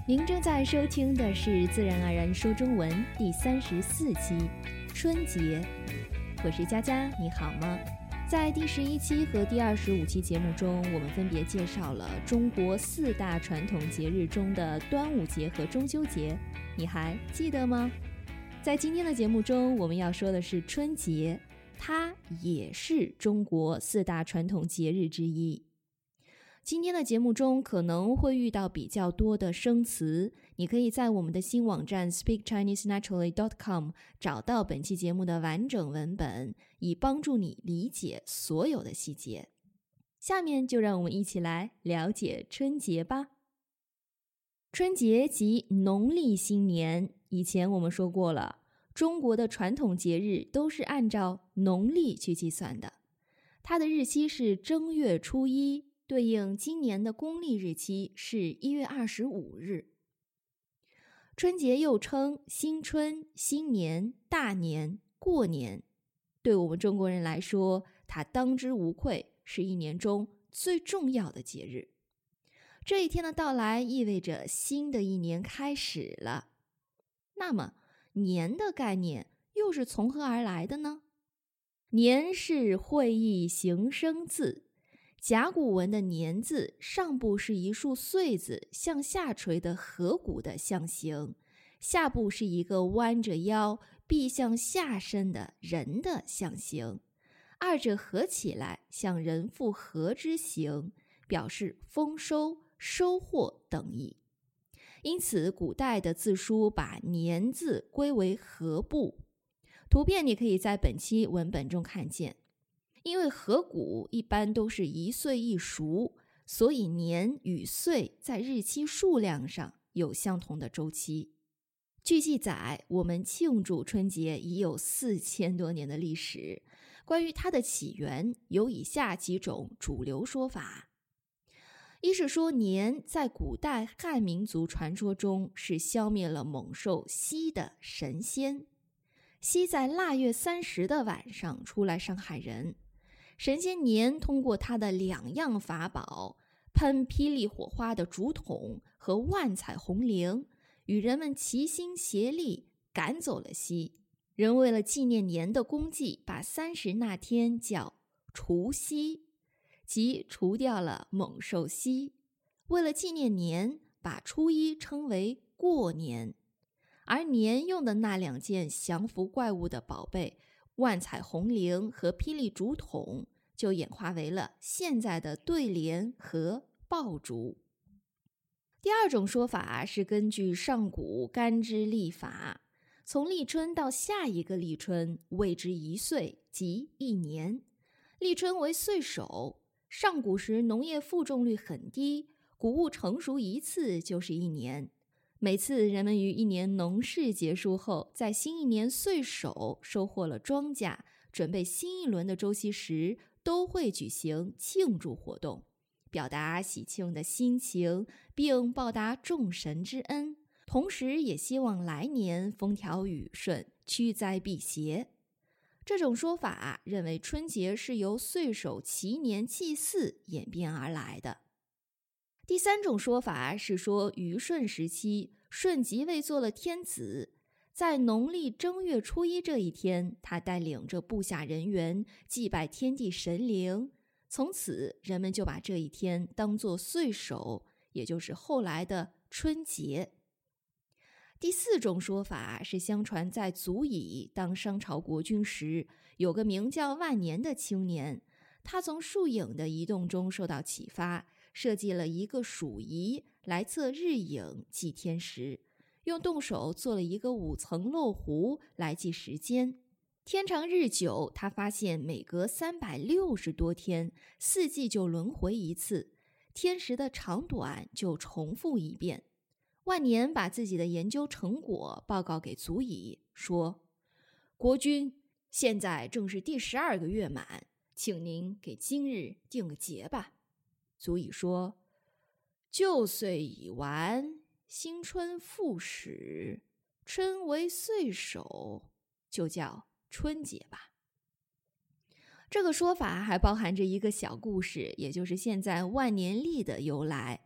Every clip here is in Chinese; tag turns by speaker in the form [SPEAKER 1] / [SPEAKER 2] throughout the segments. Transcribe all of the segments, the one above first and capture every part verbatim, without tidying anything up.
[SPEAKER 1] 您正在收听的是自然而然说中文第三十四期春节，我是佳佳，你好吗？在第十一期和第二十五期节目中，我们分别介绍了中国四大传统节日中的端午节和中秋节，你还记得吗？在今天的节目中，我们要说的是春节，它也是中国四大传统节日之一。今天的节目中可能会遇到比较多的生词，你可以在我们的新网站 speak chinese naturally dot com 找到本期节目的完整文本，以帮助你理解所有的细节。下面就让我们一起来了解春节吧。春节即农历新年，以前我们说过了，中国的传统节日都是按照农历去计算的，它的日期是正月初一，对应今年的公历日期是一月二十五日。春节又称新春、新年、大年、过年，对我们中国人来说，它当之无愧是一年中最重要的节日。这一天的到来意味着新的一年开始了。那么，年的概念又是从何而来的呢？年是会意形声字，甲骨文的年字上部是一束穗子向下垂的合谷的象形，下部是一个弯着腰臂向下伸的人的象形，二者合起来像人复合之形，表示丰收、收获等意。因此古代的字书把年字归为合部，图片你可以在本期文本中看见。因为合谷一般都是一岁一熟，所以年与岁在日期数量上有相同的周期。据记载，我们庆祝春节已有四千多年的历史。关于它的起源，有以下几种主流说法。一是说年在古代汉民族传说中是消灭了猛兽豨的神仙，豨在腊月三十的晚上出来伤害人，神仙年通过他的两样法宝，喷霹雳火花的竹筒和万彩虹铃，与人们齐心协力赶走了豨。人为了纪念年的功绩，把三十那天叫除豨，即除掉了猛兽豨。为了纪念年，把初一称为过年。而年用的那两件降服怪物的宝贝万彩虹铃和霹雳竹筒，就演化为了现在的对联和爆竹。第二种说法是根据上古干支历法，从立春到下一个立春谓之一岁，即一年。立春为岁首，上古时农业负重率很低，谷物成熟一次就是一年。每次人们于一年农事结束后，在新一年岁首收获了庄稼，准备新一轮的周期时，都会举行庆祝活动，表达喜庆的心情，并报答众神之恩，同时也希望来年风调雨顺，驱灾避邪。这种说法认为春节是由岁首祈年祭祀演变而来的。第三种说法是说，虞舜时期，舜即位做了天子，在农历正月初一这一天，他带领着部下人员祭拜天地神灵，从此人们就把这一天当作岁首，也就是后来的春节。第四种说法是，相传在祖乙当商朝国君时，有个名叫万年的青年，他从树影的移动中受到启发，设计了一个鼠仪来测日影记天时，用动手做了一个五层漏壶来记时间。天长日久，他发现每隔三百六十多天，四季就轮回一次，天时的长短就重复一遍。万年把自己的研究成果报告给祖乙，说：国君，现在正是第十二个月满，请您给今日定个节吧。祖乙说：旧岁已完，新春复始，春为岁首，就叫春节吧。这个说法还包含着一个小故事，也就是现在万年历的由来。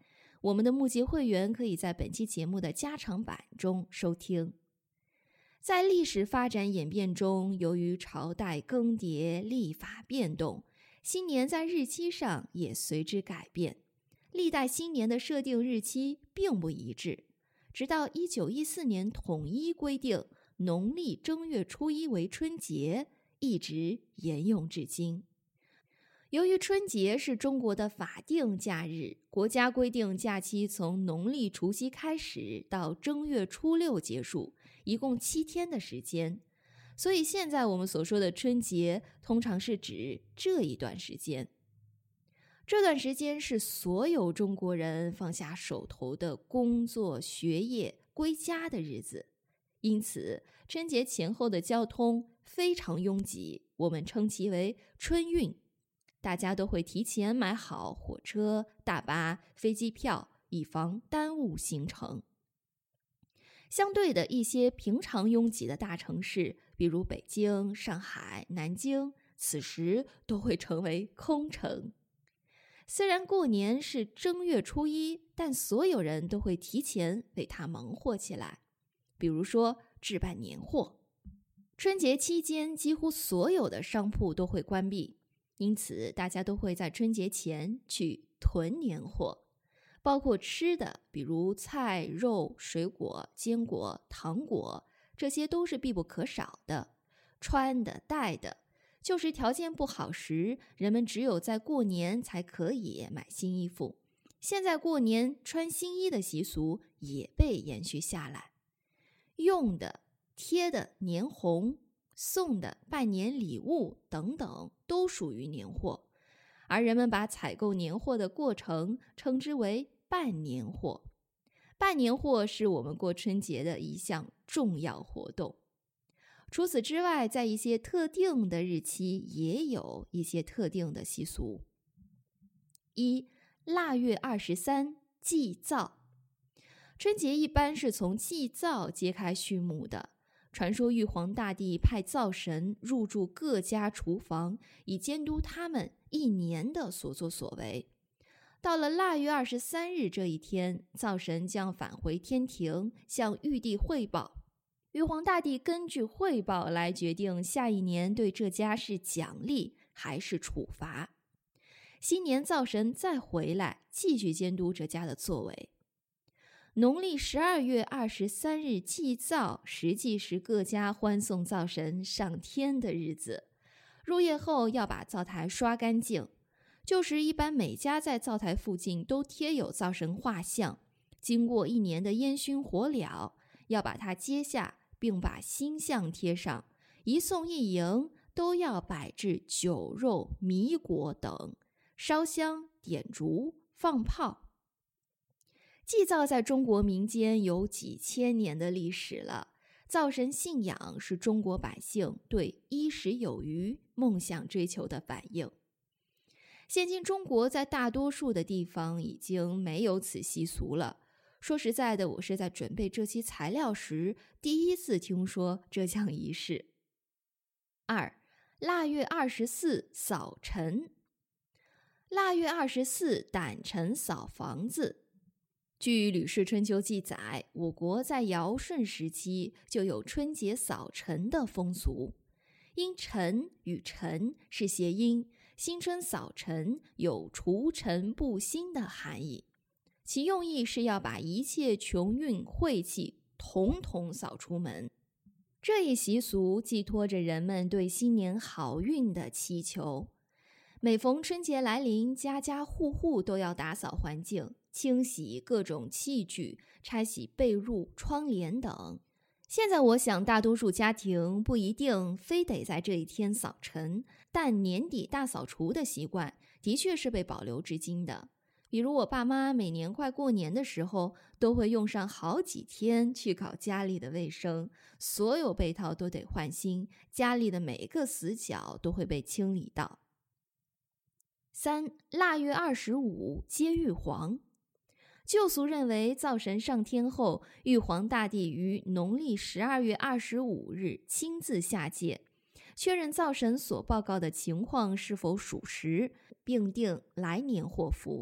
[SPEAKER 1] 我们的募集会员可以在本期节目的加长版中收听。在历史发展演变中，由于朝代更迭、历法变动，新年在日期上也随之改变。历代新年的设定日期并不一致，直到一九一四年统一规定农历正月初一为春节，一直沿用至今。由于春节是中国的法定假日，国家规定假期从农历除夕开始到正月初六结束，一共七天的时间。所以现在我们所说的春节，通常是指这一段时间。这段时间是所有中国人放下手头的工作、学业、归家的日子。因此，春节前后的交通非常拥挤，我们称其为春运。大家都会提前买好火车、大巴、飞机票，以防耽误行程。相对的，一些平常拥挤的大城市，比如北京、上海、南京，此时都会成为空城。虽然过年是正月初一，但所有人都会提前为它忙活起来，比如说置办年货。春节期间，几乎所有的商铺都会关闭，因此大家都会在春节前去囤年货，包括吃的，比如菜、肉、水果、坚果、糖果，这些都是必不可少的。穿的、戴的，就是条件不好时，人们只有在过年才可以买新衣服。现在过年穿新衣的习俗也被延续下来。用的、贴的年红，送的拜年礼物等等都属于年货，而人们把采购年货的过程称之为办年货。办年货是我们过春节的一项重要活动。除此之外，在一些特定的日期也有一些特定的习俗。一、腊月二十三，祭灶。春节一般是从祭灶揭开序幕的。传说玉皇大帝派灶神入住各家厨房，以监督他们一年的所作所为。到了腊月二十三日这一天，灶神将返回天庭，向玉帝汇报。玉皇大帝根据汇报来决定下一年对这家是奖励还是处罚。新年灶神再回来，继续监督这家的作为。农历十二月二十三日祭灶，实际是各家欢送灶神上天的日子。入夜后要把灶台刷干净，旧时一般每家在灶台附近都贴有灶神画像，经过一年的烟熏火燎，要把它揭下，并把新像贴上。一送一迎都要摆置酒肉、米果等，烧香、点烛、放炮。祭灶在中国民间有几千年的历史了，灶神信仰是中国百姓对衣食有余、梦想追求的反应。现今中国在大多数的地方已经没有此习俗了。说实在的，我是在准备这期材料时第一次听说这项仪式。二、腊月二十四，扫尘。腊月二十四，掸尘扫房子。据《吕氏春秋》记载，我国在尧舜时期就有春节扫尘的风俗。因尘与尘是谐音，新春扫尘有除尘布新的含义。其用意是要把一切穷运晦气统统扫出门。这一习俗寄托着人们对新年好运的祈求。每逢春节来临，家家户户都要打扫环境，清洗各种器具，拆洗被褥、窗帘等。现在我想大多数家庭不一定非得在这一天扫尘，但年底大扫除的习惯的确是被保留至今的。比如我爸妈每年快过年的时候，都会用上好几天去搞家里的卫生，所有被套都得换新，家里的每一个死角都会被清理到。三、腊月二十五，接玉皇。旧俗认为灶神上天后，玉皇大帝于农历十二月二十五日亲自下界，确认灶神所报告的情况是否属实，并定来年祸福。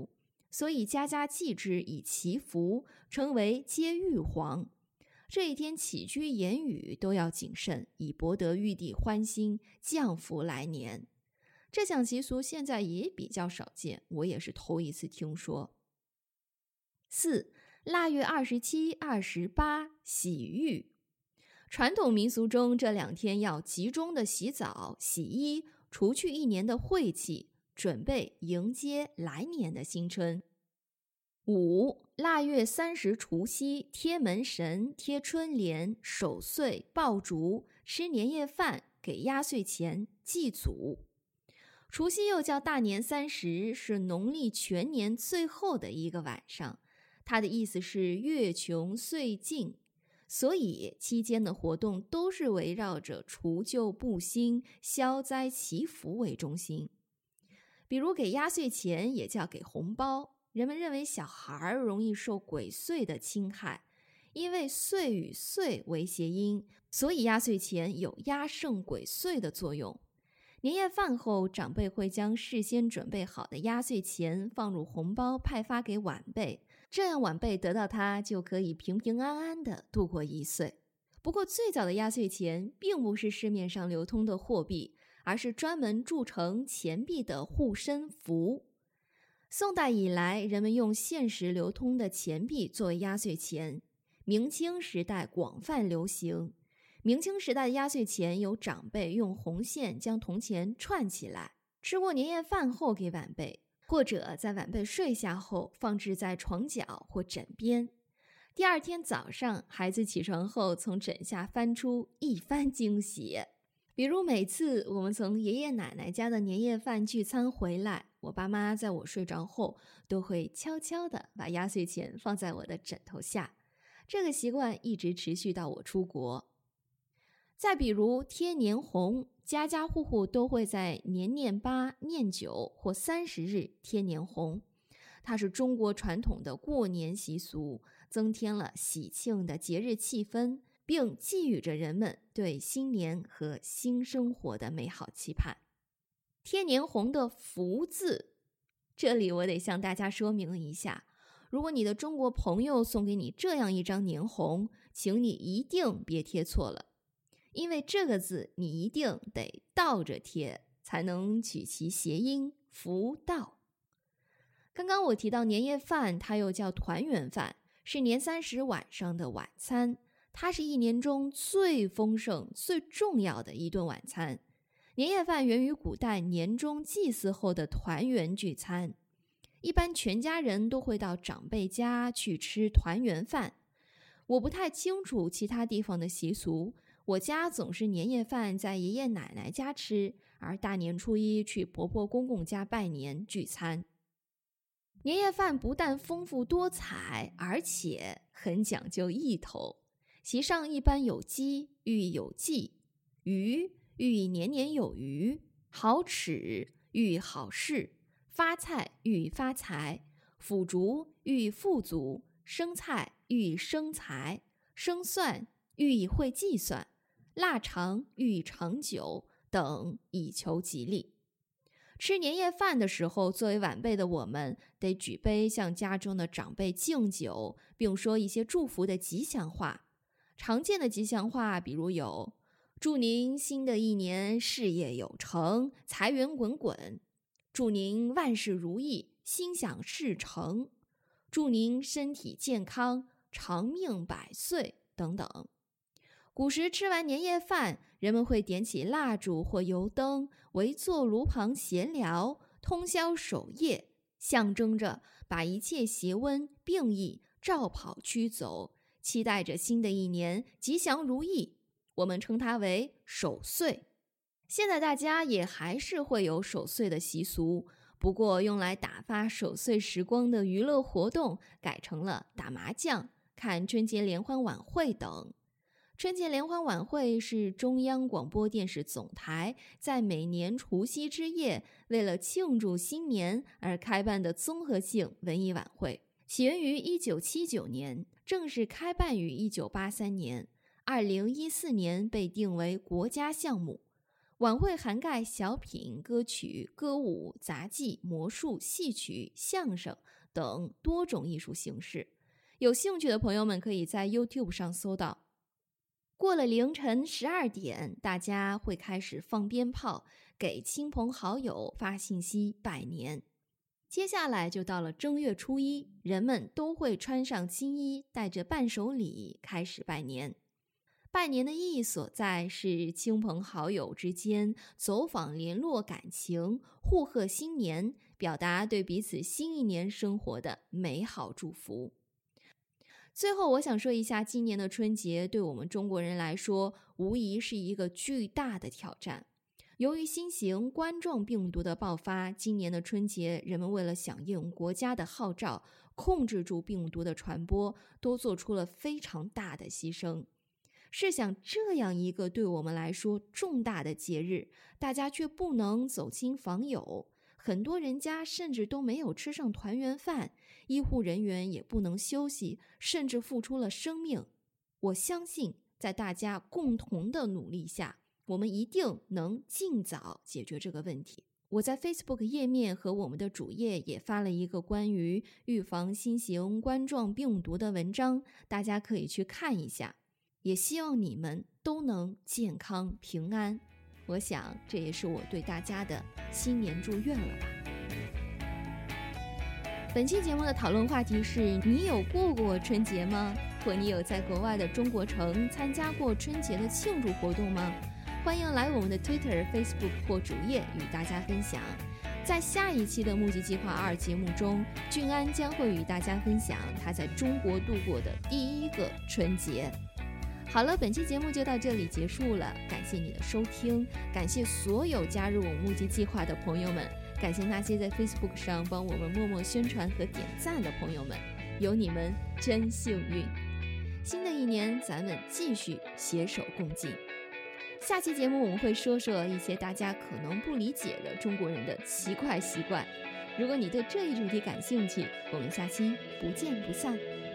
[SPEAKER 1] 所以家家祭之以祈福，称为接玉皇。这一天起居言语都要谨慎，以博得玉帝欢心，降福来年。这项习俗现在也比较少见，我也是头一次听说。四、腊月二十七、二十八洗浴。传统民俗中，这两天要集中的洗澡、洗衣，除去一年的晦气，准备迎接来年的新春。五、腊月三十除夕，贴门神、贴春联、守岁、爆竹、吃年夜饭、给压岁钱、祭祖。除夕又叫大年三十，是农历全年最后的一个晚上，它的意思是月穷岁尽，所以期间的活动都是围绕着除旧布新、消灾祈福为中心。比如给压岁钱也叫给红包，人们认为小孩容易受鬼祟的侵害，因为岁与岁为谐音，所以压岁钱有压胜鬼祟的作用。年夜饭后，长辈会将事先准备好的压岁钱放入红包派发给晚辈，这样晚辈得到它就可以平平安安地度过一岁。不过最早的压岁钱并不是市面上流通的货币，而是专门铸成钱币的护身符。宋代以来，人们用现实流通的钱币作为压岁钱，明清时代广泛流行。明清时代的压岁钱有长辈用红线将铜钱串起来，吃过年夜饭后给晚辈，或者在晚辈睡下后放置在床角或枕边。第二天早上，孩子起床后从枕下翻出，一番惊喜。比如每次我们从爷爷奶奶家的年夜饭聚餐回来，我爸妈在我睡着后都会悄悄地把压岁钱放在我的枕头下，这个习惯一直持续到我出国。再比如贴年红，家家户户都会在年廿八、廿九或三十日贴年红，它是中国传统的过年习俗，增添了喜庆的节日气氛，并寄予着人们对新年和新生活的美好期盼。贴年红的福字，这里我得向大家说明一下，如果你的中国朋友送给你这样一张年红，请你一定别贴错了，因为这个字你一定得倒着贴，才能取其谐音福到。刚刚我提到年夜饭，它又叫团圆饭，是年三十晚上的晚餐，它是一年中最丰盛、最重要的一顿晚餐。年夜饭源于古代年终祭祀后的团圆聚餐，一般全家人都会到长辈家去吃团圆饭。我不太清楚其他地方的习俗，我家总是年夜饭在爷爷奶奶家吃，而大年初一去婆婆公公家拜年聚餐。年夜饭不但丰富多彩，而且很讲究意头。席上一般有鸡，寓意有忌；鱼，寓意年年有余；好齿，寓意好事；发菜，寓意发财；腐竹，寓意富足；生菜，寓意生财；生蒜，寓意会计算；腊肠，寓意长久等，以求吉利。吃年夜饭的时候，作为晚辈的我们得举杯向家中的长辈敬酒，并说一些祝福的吉祥话。常见的吉祥话比如有祝您新的一年事业有成，财源滚滚；祝您万事如意，心想事成；祝您身体健康，长命百岁等等。古时吃完年夜饭，人们会点起蜡烛或油灯，围坐炉旁闲聊，通宵守夜，象征着把一切邪瘟病疫照跑驱走，期待着新的一年吉祥如意，我们称它为守岁。现在大家也还是会有守岁的习俗，不过用来打发守岁时光的娱乐活动改成了打麻将、看春节联欢晚会等。春节联欢晚会是中央广播电视总台在每年除夕之夜为了庆祝新年而开办的综合性文艺晚会，起源于一九七九年，正式开办于一九八三年，二零一四年被定为国家项目。晚会涵盖小品、歌曲、歌舞、杂技、魔术、戏曲、相声等多种艺术形式。有兴趣的朋友们可以在 YouTube 上搜到。过了凌晨十二点，大家会开始放鞭炮，给亲朋好友发信息拜年。接下来就到了正月初一，人们都会穿上新衣，带着伴手礼开始拜年。拜年的意义所在是亲朋好友之间走访联络感情，互贺新年，表达对彼此新一年生活的美好祝福。最后我想说一下，今年的春节对我们中国人来说无疑是一个巨大的挑战。由于新型冠状病毒的爆发，今年的春节人们为了响应国家的号召，控制住病毒的传播，都做出了非常大的牺牲。试想这样一个对我们来说重大的节日，大家却不能走亲访友，很多人家甚至都没有吃上团圆饭，医护人员也不能休息，甚至付出了生命。我相信在大家共同的努力下，我们一定能尽早解决这个问题。我在 Facebook 页面和我们的主页也发了一个关于预防新型冠状病毒的文章，大家可以去看一下。也希望你们都能健康平安，我想这也是我对大家的新年祝愿了吧。本期节目的讨论话题是：你有过过春节吗？或你有在国外的中国城参加过春节的庆祝活动吗？欢迎来我们的 Twitter、Facebook 或主页与大家分享。在下一期的目击计划二节目中，俊安将会与大家分享他在中国度过的第一个春节。好了，本期节目就到这里结束了，感谢你的收听，感谢所有加入我们目击计划的朋友们，感谢那些在 Facebook 上帮我们默默宣传和点赞的朋友们，有你们真幸运。新的一年咱们继续携手共进。下期节目我们会说说一些大家可能不理解的中国人的奇怪习惯，如果你对这一主题感兴趣，我们下期不见不散。